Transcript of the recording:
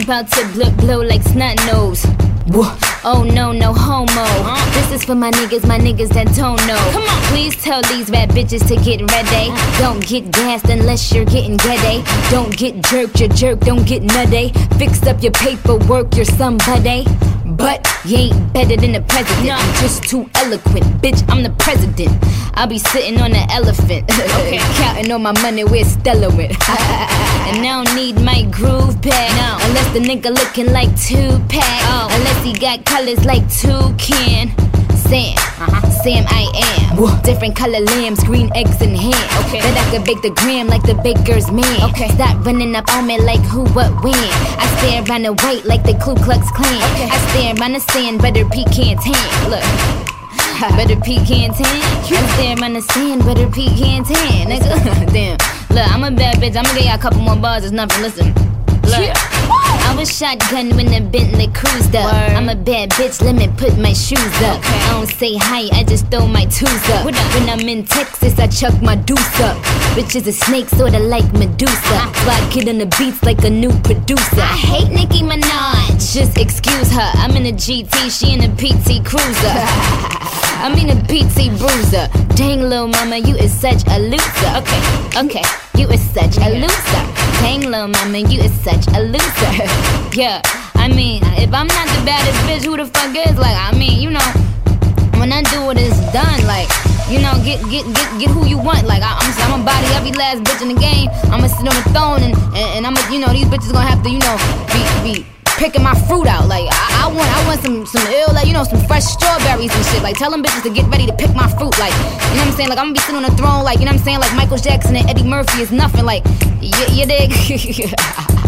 about to blow like snot nose. Oh no, no homo. This is for my niggas that don't know. Come on, please tell these rap bitches to get ready. Don't get gassed unless you're getting ready. Don't get jerked, you're jerk, don't get nutty. Fix up your paperwork, you're somebody. But you ain't better than the president. No. I'm just too eloquent, bitch, I'm the president. I'll be sitting on an elephant, okay. Counting all my money where Stella went. And I don't need my groove back, no. Unless the nigga looking like Tupac, unless he got colors like Toucan. Sam, I am. Different color lambs, green eggs in hand. Okay. Bet I could bake the gram like the baker's man. Okay. Stop running up on me like who, what, when. I stare around the white like the Ku Klux Klan. Okay. I stare around the sand, better pecan tan. Look. Better pecan tan. I stare around the sand, better pecan tan. Nigga. Damn. Look, I'm a bad bitch. I'm gonna get y'all a couple more bars. It's nothing. Listen. Look. I was shotgun when the Bentley cruised up. Word. I'm a bad bitch, let me put my shoes up. Okay. I don't say hi, I just throw my twos up. When I'm in Texas, I chuck my deuce up. Bitches a snake, sorta like Medusa. So I get on the beats like a new producer. I hate Nicki Minaj, just excuse her. I'm in a GT, she in a PT Cruiser. I mean a PT Bruiser. Dang, lil' mama, you is such a loser. Okay, you is such a loser. Dang, lil' mama, you is such a loser. Yeah, I mean, if I'm not the baddest bitch, who the fuck is? Like, I mean, you know, when I do what it's done, like, you know, get who you want. Like, I'm a body every last bitch in the game. I'ma sit on the throne and I'ma, you know, these bitches gonna have to, you know, be picking my fruit out. Like, I want some ill, like, you know, some fresh strawberries and shit. Like, tell them bitches to get ready to pick my fruit. Like, you know what I'm saying? Like, I'm gonna be sitting on the throne, like, you know what I'm saying? Like, Michael Jackson and Eddie Murphy is nothing. Like, you dig?